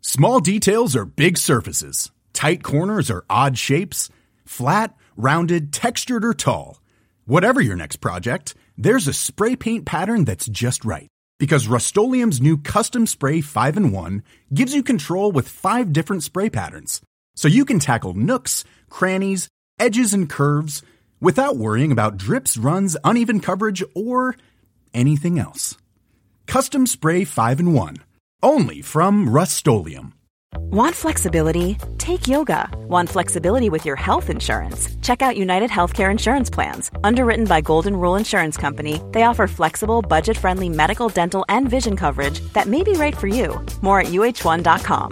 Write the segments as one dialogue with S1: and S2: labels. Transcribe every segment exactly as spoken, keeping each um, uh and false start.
S1: Small details are big surfaces. Tight corners are odd shapes. Flat, rounded, textured, or tall. Whatever your next project, there's a spray paint pattern that's just right. Because Rust-Oleum's new Custom Spray five in one gives you control with five different spray patterns. So you can tackle nooks, crannies, edges, and curves without worrying about drips, runs, uneven coverage, or anything else. Custom Spray five in one. Only from Rust-Oleum.
S2: Want flexibility? Take yoga. Want flexibility with your health insurance? Check out United Healthcare Insurance Plans. Underwritten by Golden Rule Insurance Company, they offer flexible, budget-friendly medical, dental, and vision coverage that may be right for you. More at U H one dot com.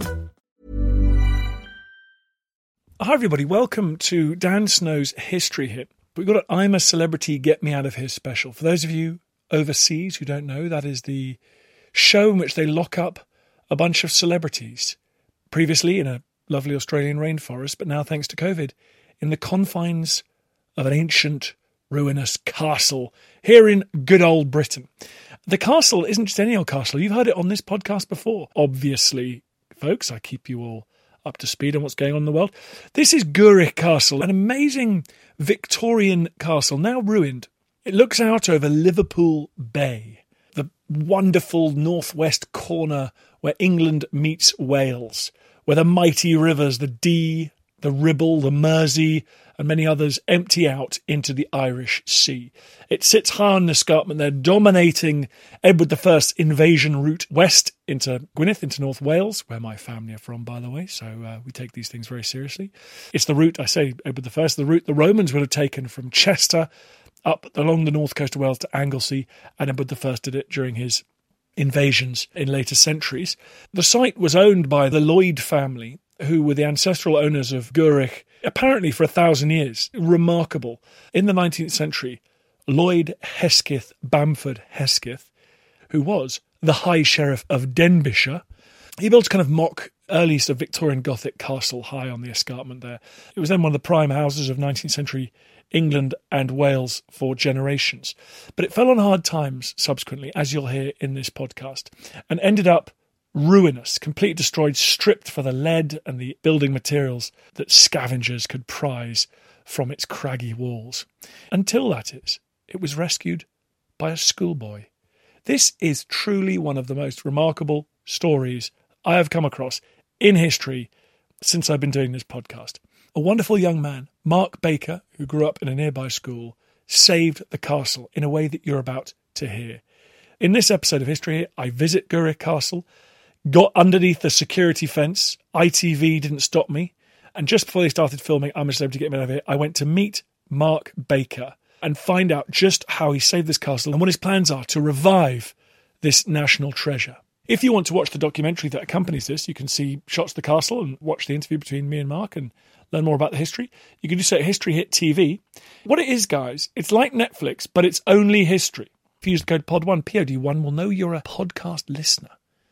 S3: Hi everybody, welcome to Dan Snow's History Hit. We've got an I'm a Celebrity, Get Me Out of Here special. For those of you overseas who don't know, that is the show in which they lock up a bunch of celebrities. Previously in a lovely Australian rainforest, but now thanks to COVID, in the confines of an ancient, ruinous castle here in good old Britain. The castle isn't just any old castle. You've heard it on this podcast before. Obviously, folks, I keep you all up to speed on what's going on in the world. This is Gurrock Castle, an amazing Victorian castle, now ruined. It looks out over Liverpool Bay, the wonderful northwest corner where England meets Wales, where the mighty rivers, the Dee, the Ribble, the Mersey, and many others empty out into the Irish Sea. It sits high on the escarpment there, dominating Edward the First's invasion route west into Gwynedd, into North Wales, where my family are from, by the way, so uh, we take these things very seriously. It's the route, I say Edward the First, the route the Romans would have taken from Chester up along the north coast of Wales to Anglesey, and Edward the First did it during his invasions in later centuries. The site was owned by the Lloyd family, who were the ancestral owners of Gurrock, apparently for a thousand years. Remarkable. In the nineteenth century, Lloyd Hesketh Bamford Hesketh, who was the High Sheriff of Denbighshire, he built a kind of mock early sort of Victorian Gothic castle high on the escarpment there. It was then one of the prime houses of nineteenth century England and Wales for generations. But it fell on hard times subsequently, as you'll hear in this podcast, and ended up ruinous, completely destroyed, stripped for the lead and the building materials that scavengers could prize from its craggy walls. Until, that is, it was rescued by a schoolboy. This is truly one of the most remarkable stories I have come across in history since I've been doing this podcast. A wonderful young man, Mark Baker, who grew up in a nearby school, saved the castle in a way that you're about to hear. In this episode of History, I visit Gurrock Castle, got underneath the security fence. I T V didn't stop me. And just before they started filming I'm a Celebrity, Get Me Out of Here, I went to meet Mark Baker and find out just how he saved this castle and what his plans are to revive this national treasure. If you want to watch the documentary that accompanies this, you can see shots of the castle and watch the interview between me and Mark and learn more about the history. You can do so at History Hit T V. What it is, guys, it's like Netflix, but it's only history. If you use the code P O D one, P O D one, we'll know you're a podcast listener.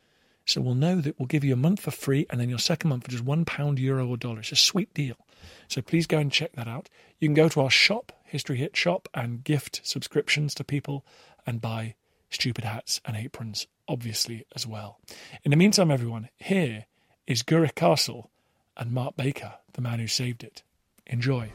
S3: So we'll know that we'll give you a month for free and then your second month for just one pound, euro or dollar. It's a sweet deal. So please go and check that out. You can go to our shop, History Hit Shop, and gift subscriptions to people and buy stupid hats and aprons, obviously, as well. In the meantime, everyone, here is Gurrock Castle and Mark Baker, the man who saved it. Enjoy.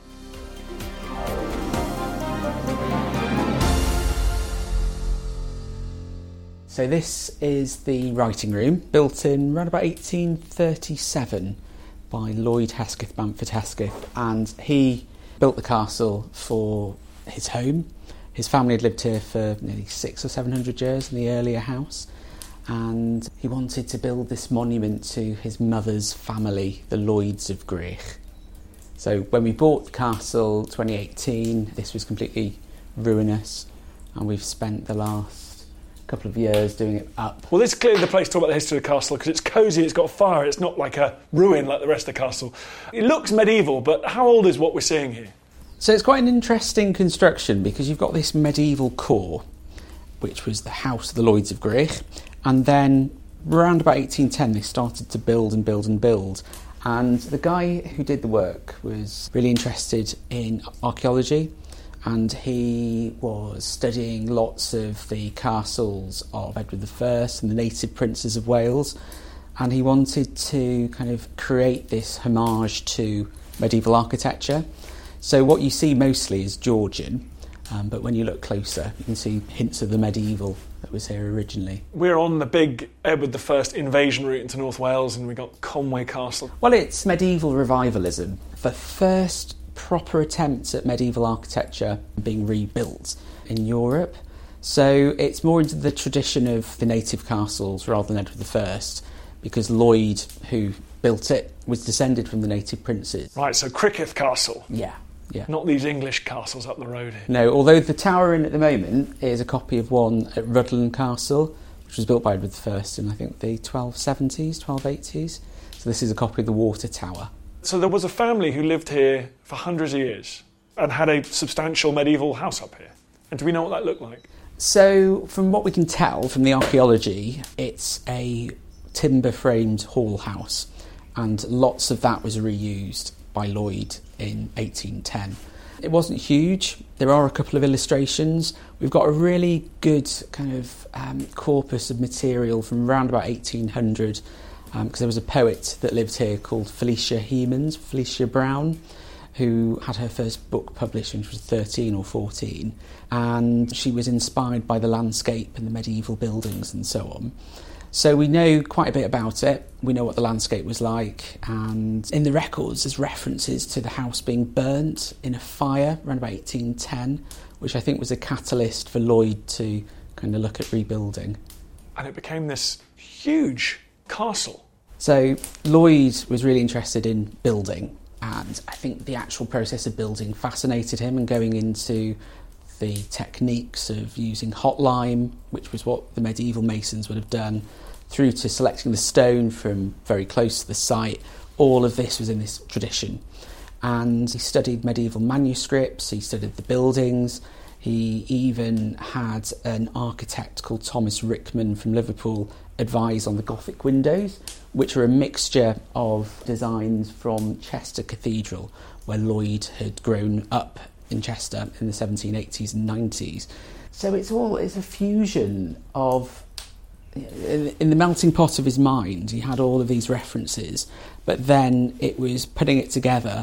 S4: So this is the writing room, built in around about eighteen thirty-seven by Lloyd Hesketh Bamford Hesketh, and he built the castle for his home. His family had lived here for nearly six or seven hundred years in the earlier house, and he wanted to build this monument to his mother's family, the Lloyds of Gurrock. So when we bought the castle twenty eighteen, this was completely ruinous, and we've spent the last couple of years doing it up.
S3: Well, this is clearly the place to talk about the history of the castle because it's cosy, it's got a fire, it's not like a ruin like the rest of the castle. It looks medieval, but how old is what we're seeing here?
S4: So it's quite an interesting construction because you've got this medieval core, which was the house of the Lloyds of Gurrock, and then around about eighteen ten they started to build and build and build. And the guy who did the work was really interested in archaeology, and he was studying lots of the castles of Edward the First and the native princes of Wales, and he wanted to kind of create this homage to medieval architecture. So what you see mostly is Georgian, um, but when you look closer, you can see hints of the medieval that was here originally.
S3: We're on the big Edward the First invasion route into North Wales, and we got Conway Castle.
S4: Well, it's medieval revivalism. The first proper attempt at medieval architecture being rebuilt in Europe. So it's more into the tradition of the native castles rather than Edward the First, because Lloyd, who built it, was descended from the native princes.
S3: Right, so Cricketh Castle.
S4: Yeah, yeah.
S3: Not these English castles up the road here.
S4: No, although the tower in at the moment is a copy of one at Rhuddlan Castle, which was built by Edward the First in, I think, the twelve seventies, twelve eighties. So this is a copy of the Water Tower.
S3: So there was a family who lived here for hundreds of years and had a substantial medieval house up here. And do we know what that looked like?
S4: So, from what we can tell from the archaeology, it's a timber-framed hall house, and lots of that was reused by Lloyd in eighteen ten. It wasn't huge. There are a couple of illustrations. We've got a really good kind of um, corpus of material from around about eighteen hundred, because um, there was a poet that lived here called Felicia Hemans, Felicia Brown, who had her first book published when she was thirteen or fourteen, and she was inspired by the landscape and the medieval buildings and so on. So we know quite a bit about it. We know what the landscape was like, and in the records there's references to the house being burnt in a fire around about eighteen ten, which I think was a catalyst for Lloyd to kind of look at rebuilding.
S3: And it became this huge castle.
S4: So Lloyd was really interested in building, and I think the actual process of building fascinated him, and going into the techniques of using hot lime, which was what the medieval masons would have done, through to selecting the stone from very close to the site. All of this was in this tradition. And he studied medieval manuscripts, he studied the buildings, he even had an architect called Thomas Rickman from Liverpool advise on the Gothic windows, which are a mixture of designs from Chester Cathedral, where Lloyd had grown up in Chester in the seventeen eighties and nineties. So it's all it's a fusion of, in the melting pot of his mind, he had all of these references, but then it was putting it together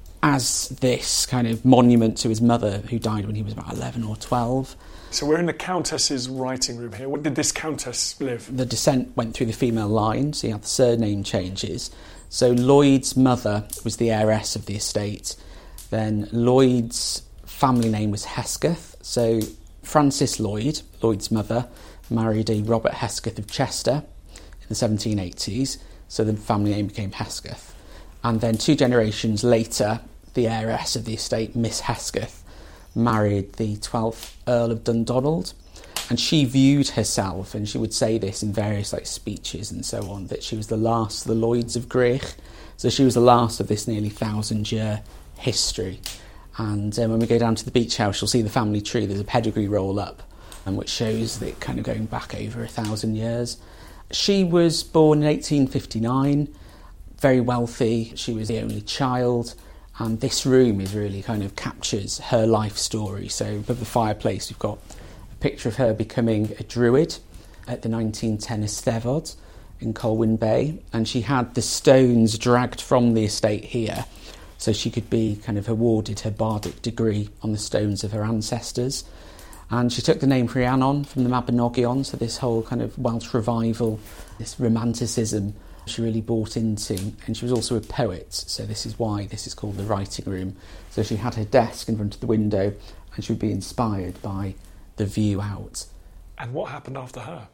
S4: as this kind of monument to his mother, who died when he was about eleven or twelve.
S3: So we're in the Countess's writing room here. Where did this Countess live?
S4: The descent went through the female line, so you had the surname changes. So Lloyd's mother was the heiress of the estate. Then Lloyd's family name was Hesketh. So Frances Lloyd, Lloyd's mother, married a Robert Hesketh of Chester in the seventeen eighties. So the family name became Hesketh. And then two generations later, the heiress of the estate, Miss Hesketh, married the twelfth Earl of Dundonald. And she viewed herself, and she would say this in various like speeches and so on, that she was the last of the Lloyds of Graich. So she was the last of this nearly thousand-year history. And um, when we go down to the beach house, you'll see the family tree. There's a pedigree roll up, um, which shows that kind of going back over a thousand years. She was born in eighteen fifty-nine, very wealthy. She was the only child, and this room is really kind of captures her life story. So above the fireplace, we've got a picture of her becoming a druid at the nineteen ten Eisteddfod in Colwyn Bay, and she had the stones dragged from the estate here, so she could be kind of awarded her bardic degree on the stones of her ancestors. And she took the name Rhiannon from the Mabinogion, so this whole kind of Welsh revival, this romanticism she really bought into. And she was also a poet, so this is why this is called the writing room. So she had her desk in front of the window, and she would be inspired by the view out.
S3: And what happened after her?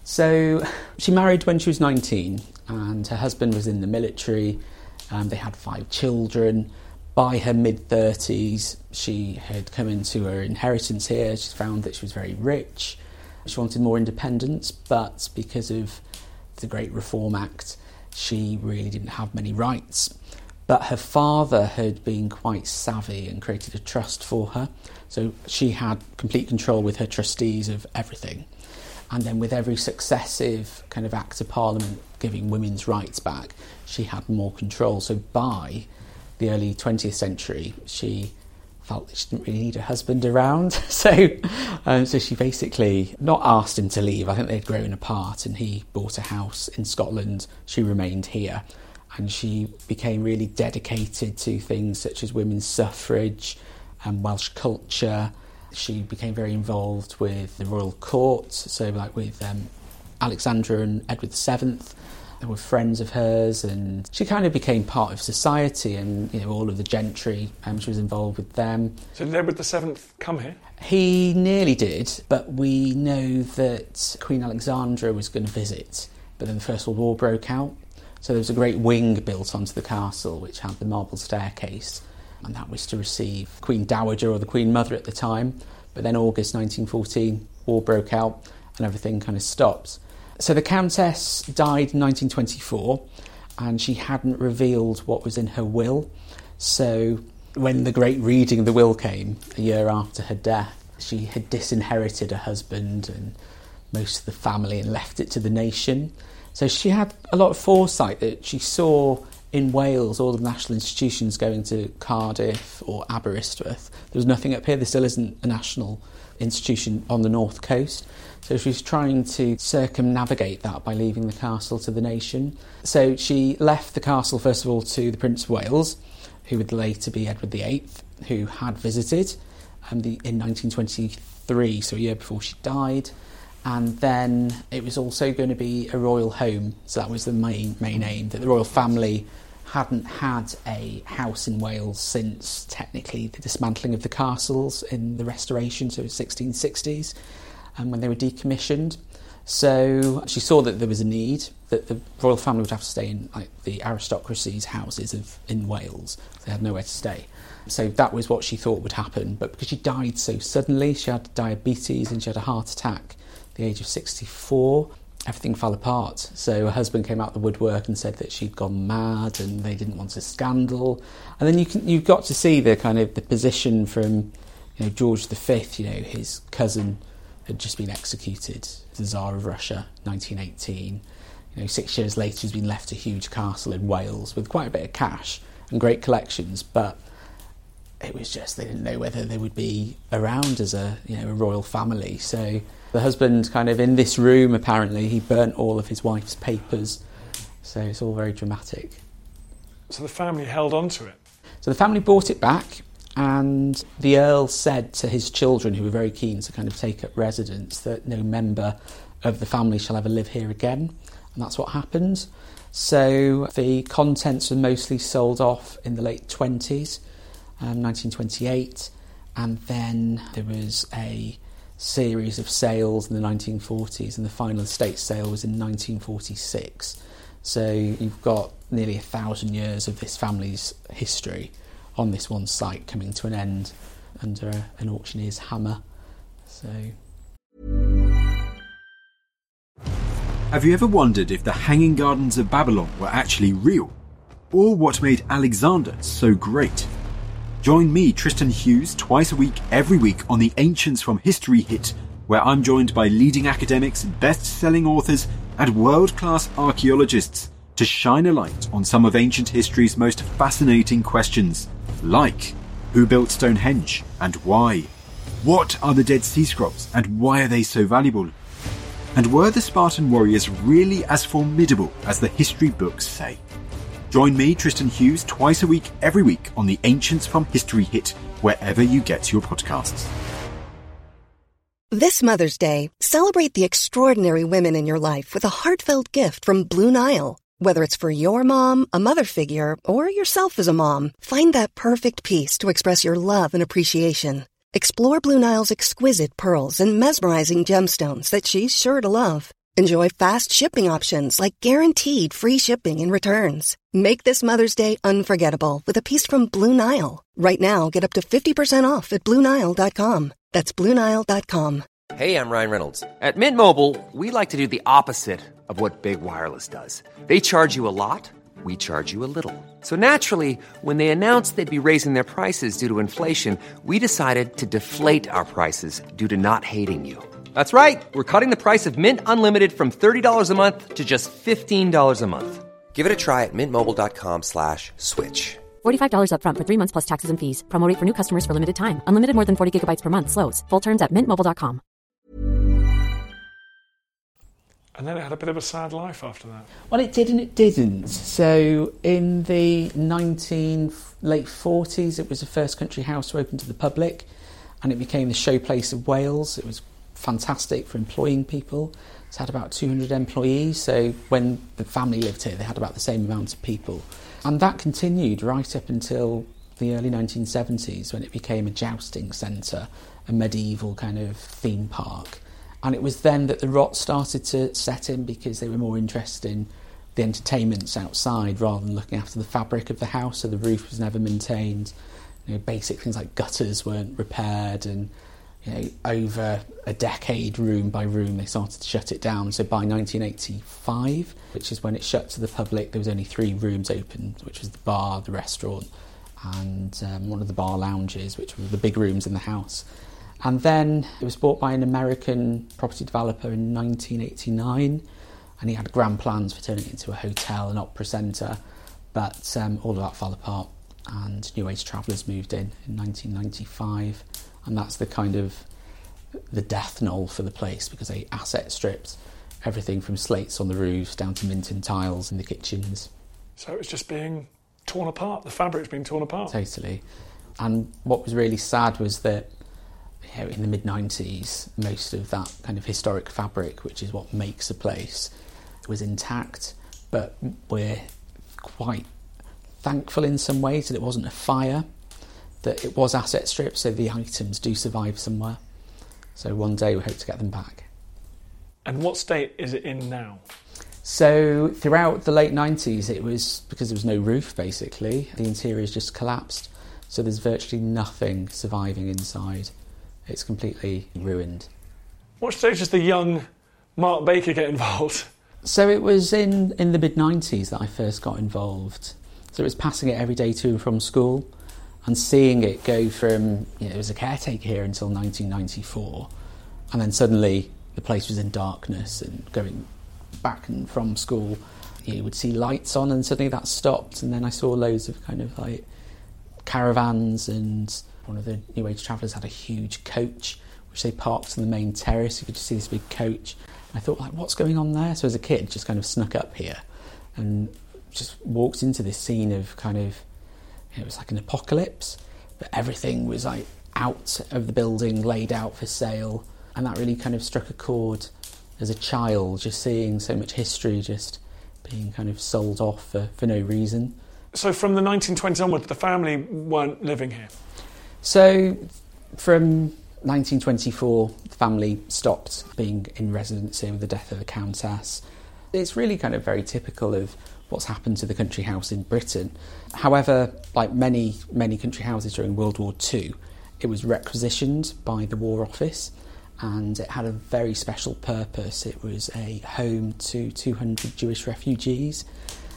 S4: So she married when she was nineteen, and her husband was in the military. Um, they had five children. By her mid-thirties, she had come into her inheritance here. She found that she was very rich. She wanted more independence, but because of the Great Reform Act, she really didn't have many rights. But her father had been quite savvy and created a trust for her. So she had complete control with her trustees of everything. And then with every successive kind of act of Parliament giving women's rights back, she had more control. So by the early twentieth century, she felt that she didn't really need a husband around. So um, so she basically not asked him to leave. I think they'd grown apart and he bought a house in Scotland. She remained here and she became really dedicated to things such as women's suffrage and Welsh culture. She became very involved with the royal court, so like with um, Alexandra and Edward the Seventh. They were friends of hers, and she kind of became part of society, and you know all of the gentry. Um, she was involved with them.
S3: So did Edward the Seventh come here?
S4: He nearly did, but we know that Queen Alexandra was going to visit, but then the First World War broke out. So there was a great wing built onto the castle, which had the marble staircase, and that was to receive Queen Dowager or the Queen Mother at the time. But then August nineteen fourteen, war broke out, and everything kind of stopped. So the Countess died in nineteen twenty-four and she hadn't revealed what was in her will. So when the great reading of the will came, a year after her death, she had disinherited her husband and most of the family and left it to the nation. So she had a lot of foresight that she saw in Wales all the national institutions going to Cardiff or Aberystwyth. There was nothing up here. There still isn't a national institution on the north coast. So she was trying to circumnavigate that by leaving the castle to the nation. So she left the castle, first of all, to the Prince of Wales, who would later be Edward the Eighth, who had visited um, the, in nineteen twenty-three, so a year before she died. And then it was also going to be a royal home, so that was the main, main aim, that the royal family hadn't had a house in Wales since, technically, the dismantling of the castles in the Restoration, so sixteen sixties. And when they were decommissioned. So she saw that there was a need, that the royal family would have to stay in like the aristocracy's houses of, in Wales. They had nowhere to stay. So that was what she thought would happen. But because she died so suddenly, she had diabetes and she had a heart attack at the age of sixty-four, everything fell apart. So her husband came out the woodwork and said that she'd gone mad and they didn't want a scandal. And then you can, you've got to see the kind of the position from you know, George the Fifth, you know, his cousin had just been executed, the Tsar of Russia, nineteen eighteen. You know, six years later, he's been left a huge castle in Wales with quite a bit of cash and great collections, but it was just they didn't know whether they would be around as a you know a royal family. So the husband, kind of in this room, apparently he burnt all of his wife's papers. So it's all very dramatic.
S3: So the family held on to it.
S4: So the family bought it back. And the Earl said to his children, who were very keen to kind of take up residence, that no member of the family shall ever live here again. And that's what happened. So the contents were mostly sold off in the late twenties, um, nineteen twenty-eight. And then there was a series of sales in the nineteen forties, and the final estate sale was in nineteen forty-six. So you've got nearly a thousand years of this family's history on this one site coming to an end under a, an auctioneer's hammer. So,
S5: have you ever wondered if the Hanging Gardens of Babylon were actually real? Or what made Alexander so great? Join me, Tristan Hughes, twice a week, every week on the Ancients from History Hit, where I'm joined by leading academics, best-selling authors, and world-class archaeologists to shine a light on some of ancient history's most fascinating questions. Like, who built Stonehenge and why? What are the Dead Sea Scrolls and why are they so valuable? And were the Spartan warriors really as formidable as the history books say? Join me, Tristan Hughes, twice a week, every week on the Ancients from History Hit, wherever you get your podcasts.
S6: This Mother's Day, celebrate the extraordinary women in your life with a heartfelt gift from Blue Nile. Whether it's for your mom, a mother figure, or yourself as a mom, find that perfect piece to express your love and appreciation. Explore Blue Nile's exquisite pearls and mesmerizing gemstones that she's sure to love. Enjoy fast shipping options like guaranteed free shipping and returns. Make this Mother's Day unforgettable with a piece from Blue Nile. Right now, get up to fifty percent off at Blue Nile dot com. That's Blue Nile dot com.
S7: Hey, I'm Ryan Reynolds. At Mint Mobile, we like to do the opposite of what Big Wireless does. They charge you a lot, we charge you a little. So naturally, when they announced they'd be raising their prices due to inflation, we decided to deflate our prices due to not hating you. That's right. We're cutting the price of Mint Unlimited from thirty dollars a month to just fifteen dollars a month. Give it a try at mintmobile.com slash switch.
S8: forty-five dollars up front for three months plus taxes and fees. Promo rate for new customers for limited time. Unlimited more than forty gigabytes per month slows. Full terms at mint mobile dot com.
S3: And then it had a bit of a sad life after that.
S4: Well, it did and it didn't. So in the nineteen late forties, it was the first country house to open to the public, and it became the showplace of Wales. It was fantastic for employing people. It's had about two hundred employees, so when the family lived here, they had about the same amount of people. And that continued right up until the early nineteen seventies, when it became a jousting centre, a medieval kind of theme park. And it was then that the rot started to set in, because they were more interested in the entertainments outside rather than looking after the fabric of the house. So the roof was never maintained. You know, basic things like gutters weren't repaired, and you know, over a decade, room by room, they started to shut it down. So by nineteen eighty-five, which is when it shut to the public, there was only three rooms open, which was the bar, the restaurant, and um, one of the bar lounges, which were the big rooms in the house. And then it was bought by an American property developer in nineteen eighty-nine, and he had grand plans for turning it into a hotel, an opera centre, but um, all of that fell apart, and New Age travellers moved in in nineteen ninety-five, and that's the kind of the death knell for the place, because they asset stripped everything from slates on the roofs down to Minton tiles in the kitchens.
S3: So it was just being torn apart, the fabric's being torn apart.
S4: Totally. And what was really sad was that, you know, in the mid nineties, most of that kind of historic fabric, which is what makes a place, was intact, but we're quite thankful in some ways that it wasn't a fire, that it was asset stripped, so the items do survive somewhere. So one day we hope to get them back.
S3: And what state is it in now?
S4: So throughout the late nineties, it was, because there was no roof basically, the interior's just collapsed, so there's virtually nothing surviving inside. It's completely ruined.
S3: What stage does the young Mark Baker get involved?
S4: So it was in, in the mid nineties that I first got involved. So it was passing it every day to and from school, and seeing it go from, you know, it was a caretaker here until nineteen ninety-four, and then suddenly the place was in darkness, and going back and from school, you would see lights on, and suddenly that stopped, and then I saw loads of kind of like caravans, and one of the New Age travellers had a huge coach which they parked on the main terrace. You could just see this big coach. And I thought, like, what's going on there? So as a kid, just kind of snuck up here and just walked into this scene of kind of, you know, it was like an apocalypse, but everything was like out of the building, laid out for sale. And that really kind of struck a chord as a child, just seeing so much history just being kind of sold off for, for no reason.
S3: So from the nineteen twenties onwards, the family weren't living here?
S4: So from nineteen twenty-four, the family stopped being in residency with the death of the Countess. It's really kind of very typical of what's happened to the country house in Britain. However, like many, many country houses during World War Two, it was requisitioned by the War Office, and it had a very special purpose. It was a home to two hundred Jewish refugees,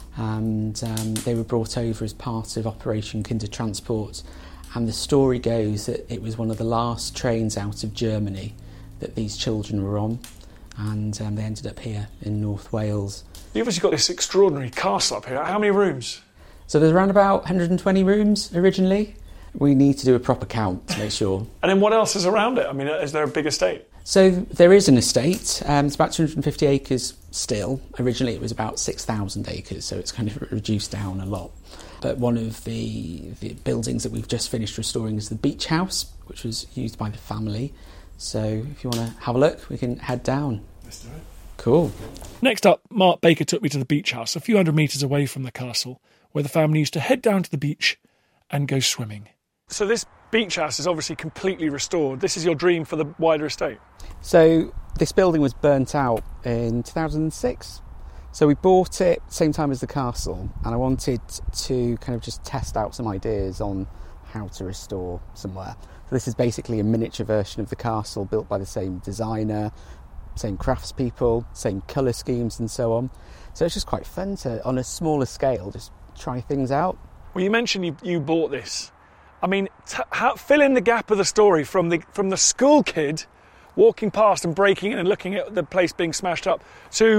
S4: and um, they were brought over as part of Operation Kindertransport. And the story goes that it was one of the last trains out of Germany that these children were on, and um, they ended up here in North Wales.
S3: You've obviously got this extraordinary castle up here. How many rooms?
S4: So there's around about one hundred twenty rooms originally. We need to do a proper count to make sure.
S3: And then what else is around it? I mean, is there a big estate?
S4: So there is an estate. Um, it's about two hundred fifty acres still. Originally it was about six thousand acres, so it's kind of reduced down a lot. But one of the, the buildings that we've just finished restoring is the beach house, which was used by the family. So if you want to have a look, we can head down.
S3: Let's do it.
S4: Cool.
S3: Next up, Mark Baker took me to the beach house, a few hundred metres away from the castle, where the family used to head down to the beach and go swimming. So this beach house is obviously completely restored. This is your dream for the wider estate?
S4: So this building was burnt out in two thousand six. So we bought it same time as the castle, and I wanted to kind of just test out some ideas on how to restore somewhere. So this is basically a miniature version of the castle, built by the same designer, same craftspeople, same colour schemes and so on. So it's just quite fun to, on a smaller scale, just try things out.
S3: Well, you mentioned you, you bought this. I mean, t- how, fill in the gap of the story from the from the school kid walking past and breaking in and looking at the place being smashed up to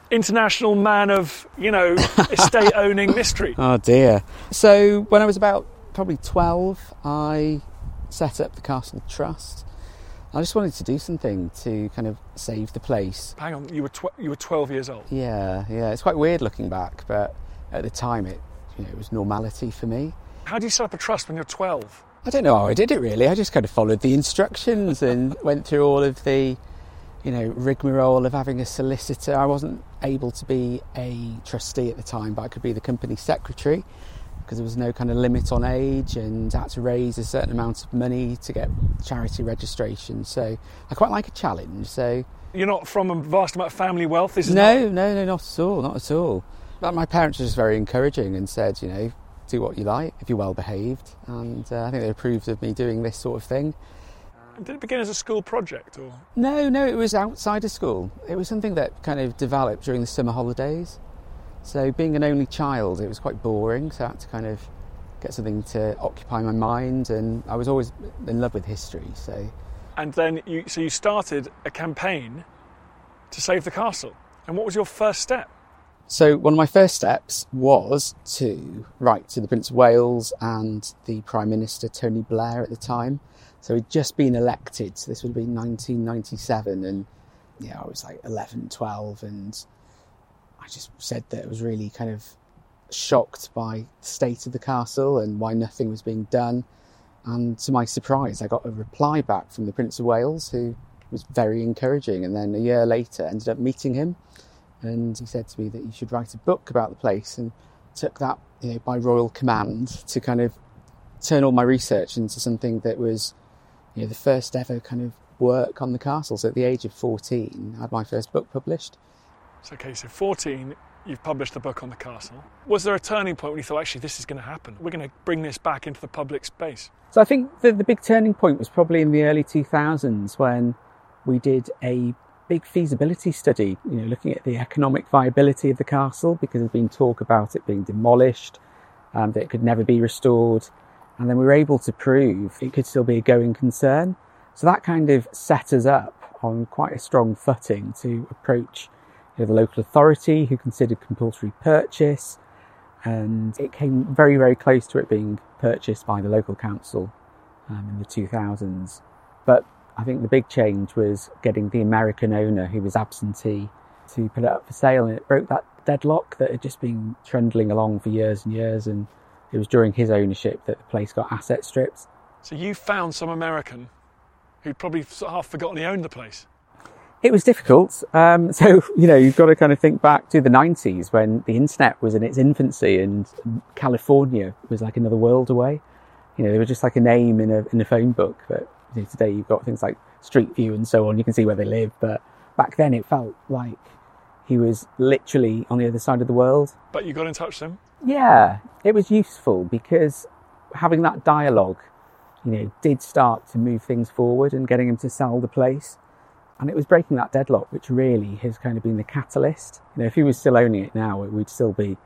S3: international man of, you know, estate-owning mystery.
S4: Oh dear. So when I was about probably twelve, I set up the Castle Trust. I just wanted to do something to kind of save the place.
S3: Hang on, you were tw- you were twelve years old?
S4: Yeah, yeah. It's quite weird looking back, but at the time it, you know, it was normality for me.
S3: How do you set up a trust when you're twelve?
S4: I don't know how I did it really. I just kind of followed the instructions and went through all of the, you know, rigmarole of having a solicitor. I wasn't able to be a trustee at the time, but I could be the company secretary because there was no kind of limit on age, and I had to raise a certain amount of money to get charity registration. So I quite like a challenge. So
S3: you're not from a vast amount of family wealth? This is
S4: no,
S3: not...
S4: no, no, not at all, not at all. But my parents were just very encouraging and said, you know, do what you like if you're well behaved, and uh, I think they approved of me doing this sort of thing.
S3: Did it begin as a school project, or?
S4: No, no, it was outside of school. It was something that kind of developed during the summer holidays. So being an only child, it was quite boring, so I had to kind of get something to occupy my mind, and I was always in love with history, so...
S3: And then, you, so you started a campaign to save the castle, and what was your first step?
S4: So one of my first steps was to write to the Prince of Wales and the Prime Minister, Tony Blair, at the time. So he'd just been elected, so this would have been nineteen ninety-seven, and yeah, I was like eleven, twelve, and I just said that I was really kind of shocked by the state of the castle and why nothing was being done. And to my surprise, I got a reply back from the Prince of Wales, who was very encouraging, and then a year later ended up meeting him. And he said to me that you should write a book about the place, and took that, you know, by royal command to kind of turn all my research into something that was, you know, the first ever kind of work on the castle. So at the age of fourteen, I had my first book published.
S3: So, okay, so fourteen, you've published a book on the castle. Was there a turning point when you thought, actually, this is going to happen? We're going to bring this back into the public space?
S4: So I think the, the big turning point was probably in the early two thousands when we did a big feasibility study, you know, looking at the economic viability of the castle, because there's been talk about it being demolished, um, that it could never be restored. And then we were able to prove it could still be a going concern. So that kind of set us up on quite a strong footing to approach, you know, the local authority, who considered compulsory purchase. And it came very, very close to it being purchased by the local council um, in the two thousands. But I think the big change was getting the American owner, who was absentee, to put it up for sale, and it broke that deadlock that had just been trundling along for years and years, and it was during his ownership that the place got asset stripped.
S3: So you found some American who'd probably sort of half forgotten he owned the place?
S4: It was difficult. Um, so, you know, you've got to kind of think back to the nineties when the internet was in its infancy and California was like another world away. You know, they were just like a name in a in a phone book, but you know, today you've got things like Street View and so on. You can see where they live, but back then it felt like he was literally on the other side of the world.
S3: But you got in touch with him?
S4: Yeah, it was useful because having that dialogue, you know, did start to move things forward and getting him to sell the place. And it was breaking that deadlock, which really has kind of been the catalyst. You know, if he was still owning it now, we'd still be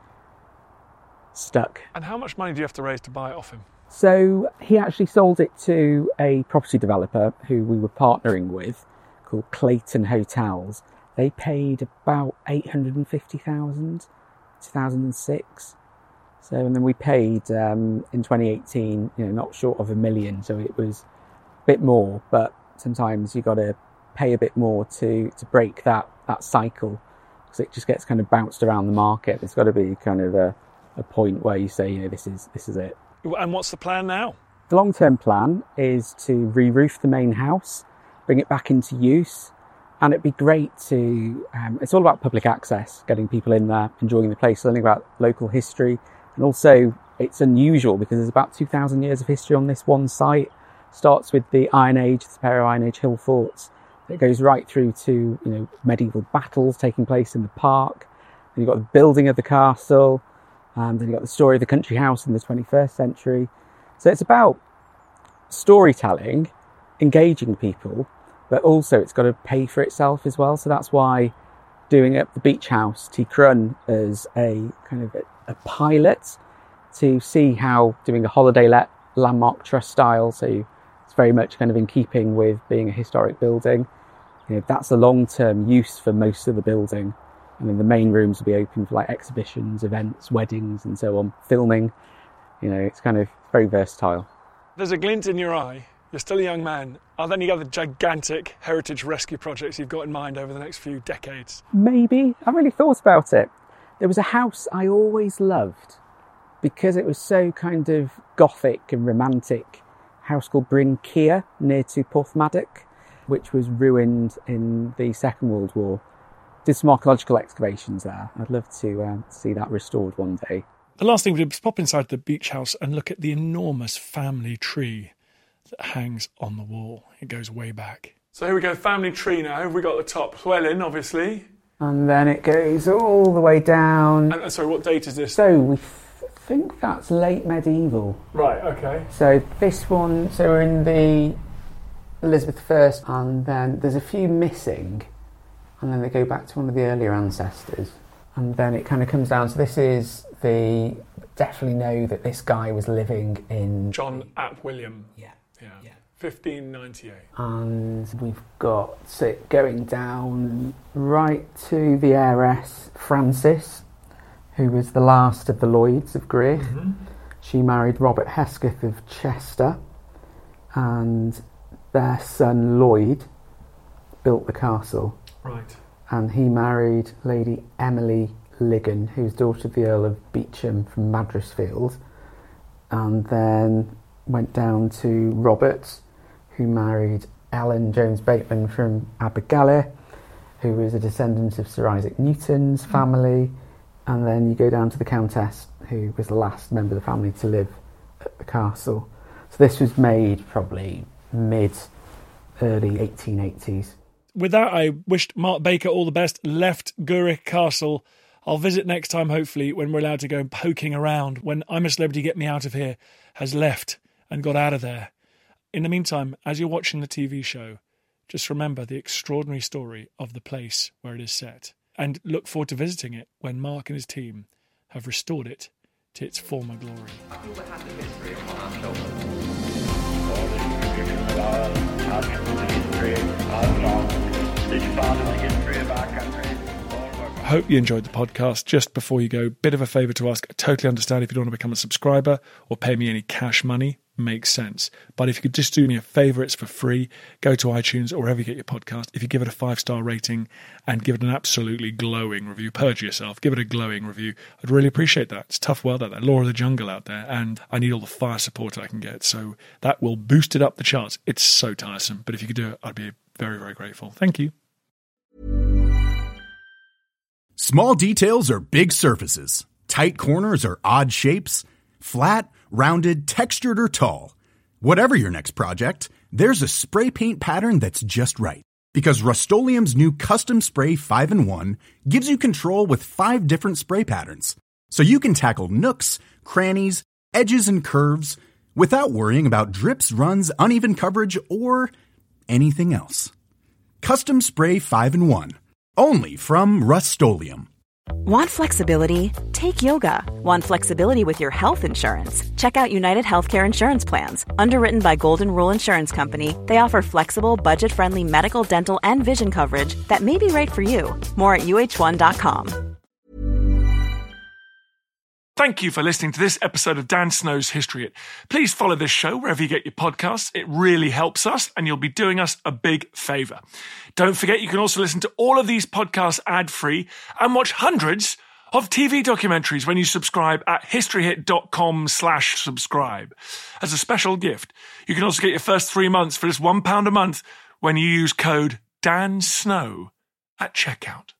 S4: stuck.
S3: And how much money do you have to raise to buy it off him?
S4: So he actually sold it to a property developer who we were partnering with, called Clayton Hotels. They paid about eight hundred fifty thousand dollars, two thousand six. So, and then we paid um, in twenty eighteen, you know, not short of a million. So it was a bit more, but sometimes you got to pay a bit more to, to break that, that cycle, because it just gets kind of bounced around the market. There's got to be kind of a, a point where you say, you know, this is this is it.
S3: And what's the plan now?
S4: The long-term plan is to re-roof the main house, bring it back into use, and it'd be great to, um, it's all about public access, getting people in there, enjoying the place, learning about local history, and also it's unusual because there's about two thousand years of history on this one site. Starts with the Iron Age, the pair of Iron Age hill forts. It goes right through to, you know, medieval battles taking place in the park. And you've got the building of the castle, and then you've got the story of the country house in the twenty-first century. So it's about storytelling, engaging people, but also it's got to pay for itself as well. So that's why doing up the beach house, T Crun, as a kind of a, a pilot to see how doing a holiday let landmark trust style, so it's very much kind of in keeping with being a historic building. You know, that's the long-term use for most of the building. I mean, the main rooms will be open for like exhibitions, events, weddings and so on, filming. You know, it's kind of very versatile.
S3: There's a glint in your eye. You're still a young man. Are there any other gigantic heritage rescue projects you've got in mind over the next few decades?
S4: Maybe. I really thought about it. There was a house I always loved because it was so kind of gothic and romantic. A house called Bryn Keir near to Porthmadog, which was ruined in the Second World War. Did some archaeological excavations there. I'd love to uh, see that restored one day.
S3: The last thing we did was pop inside the beach house and look at the enormous family tree that hangs on the wall. It goes way back. So here we go, family tree now. Have we got the top? Llywelyn, obviously.
S4: And then it goes all the way down.
S3: And, sorry, what date is this?
S4: So we th- think that's late medieval.
S3: Right, okay.
S4: So this one, so we're in the Elizabeth the First, and then there's a few missing. And then they go back to one of the earlier ancestors. And then it kind of comes down. So this is the... Definitely know that this guy was living in...
S3: John ap William.
S4: Yeah.
S3: Yeah.
S4: yeah.
S3: fifteen ninety-eight.
S4: And we've got it going down right to the heiress, Frances, who was the last of the Lloyds of Greer. Mm-hmm. She married Robert Hesketh of Chester. And their son, Lloyd, built the castle.
S3: Right.
S4: And he married Lady Emily Ligon, who's daughter of the Earl of Beauchamp from Madresfield, and then went down to Robert, who married Ellen Jones Bateman from Abergele, who was a descendant of Sir Isaac Newton's family, and then you go down to the Countess, who was the last member of the family to live at the castle. So this was made probably mid, early eighteen eighties.
S3: With that, I wished Mark Baker all the best, left Gurrick Castle. I'll visit next time, hopefully, when we're allowed to go poking around, when I'm a Celebrity Get Me Out of Here has left and got out of there. In the meantime, as you're watching the T V show, just remember the extraordinary story of the place where it is set, and look forward to visiting it when Mark and his team have restored it to its former glory. Hope you enjoyed the podcast. Just before you go, bit of a favour to ask. I totally understand if you don't want to become a subscriber or pay me any cash money. Makes sense. But if you could just do me a favour, it's for free. Go to iTunes or wherever you get your podcast. If you give it a five-star rating and give it an absolutely glowing review, purge yourself, give it a glowing review. I'd really appreciate that. It's a tough world out there, law of the jungle out there, and I need all the fire support I can get. So that will boost it up the charts. It's so tiresome. But if you could do it, I'd be very, very grateful. Thank you.
S1: Small details are big surfaces. Tight corners are odd shapes. Flat, rounded, textured, or tall. Whatever your next project, there's a spray paint pattern that's just right. Because Rust-Oleum's new Custom Spray five in one gives you control with five different spray patterns. So you can tackle nooks, crannies, edges, and curves without worrying about drips, runs, uneven coverage, or anything else. Custom Spray five in one. Only from Rust-Oleum.
S2: Want flexibility? Take yoga. Want flexibility with your health insurance? Check out United Healthcare Insurance Plans. Underwritten by Golden Rule Insurance Company, they offer flexible, budget-friendly medical, dental, and vision coverage that may be right for you. More at U H one dot com.
S3: Thank you for listening to this episode of Dan Snow's History Hit. Please follow this show wherever you get your podcasts. It really helps us, and you'll be doing us a big favour. Don't forget, you can also listen to all of these podcasts ad-free and watch hundreds of T V documentaries when you subscribe at historyhit.com slash subscribe. As a special gift, you can also get your first three months for just one pound a month when you use code DANSNOW at checkout.